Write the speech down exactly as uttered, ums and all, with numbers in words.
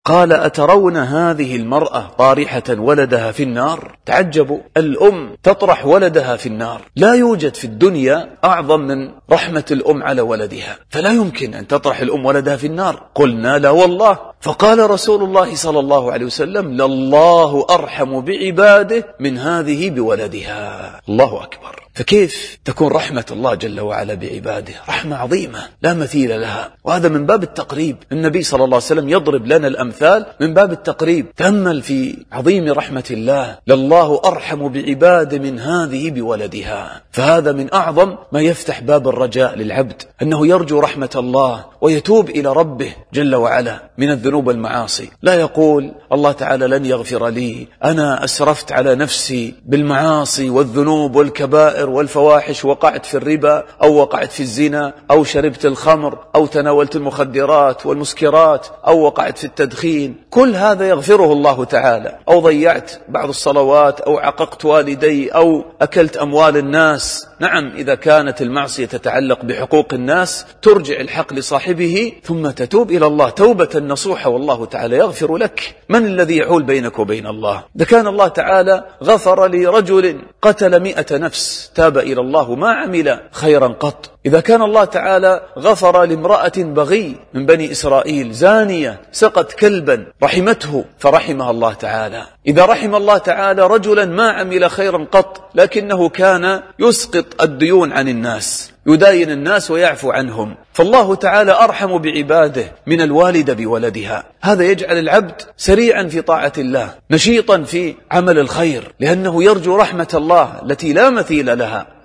قال أترون هذه المرأة طارحة ولدها في النار؟ تعجبوا، الأم تطرح ولدها في النار. لا يوجد في الدنيا أعظم من رحمة الأم على ولدها، فلا يمكن أن تطرح الأم ولدها في النار. قلنا لا والله. فقال رسول الله صلى الله عليه وسلم لله أرحم بعباده من هذه بولدها. الله أكبر. فكيف تكون رحمة الله جل وعلا بعباده؟ رحمة عظيمة لا مثيل لها، وهذا من باب التقريب. النبي صلى الله عليه وسلم يضرب لنا الأمثال من باب التقريب. تأمل في عظيم رحمة الله. لله أرحم بعباده من هذه بولدها. فهذا من أعظم ما يفتح باب الرجاء للعبد، أنه يرجو رحمة الله ويتوب إلى ربه جل وعلا من الذنوب والمعاصي. لا يقول الله تعالى لن يغفر لي، أنا أسرفت على نفسي بالمعاصي والذنوب والكبائر والفواحش، وقعت في الربا أو وقعت في الزنا أو شربت الخمر أو تناولت المخدرات والمسكرات أو وقعت في التدخين. كل هذا يغفره الله تعالى. أو ضيعت بعض الصلوات أو عققت والدي أو أكلت أموال الناس. نعم، إذا كانت المعصية تتعلق بحقوق الناس ترجع الحق لصاحبه ثم تتوب إلى الله توبة نصوحة، والله تعالى يغفر لك. من الذي يحول بينك وبين الله؟ إذا كان الله تعالى غفر لرجل قتل مئة نفس تاب إلى الله ما عمل خيرا قط. إذا كان الله تعالى غفر لامرأة بغي من بني إسرائيل زانية سقت كلبا رحمته فرحمها الله تعالى. إذا رحم الله تعالى رجلا ما عمل خيرا قط لكنه كان يسقط الديون عن الناس، يداين الناس ويعفو عنهم، فالله تعالى أرحم بعباده من الوالدة بولدها. هذا يجعل العبد سريعا في طاعة الله، نشيطا في عمل الخير، لأنه يرجو رحمة الله التي لا مثيل لها.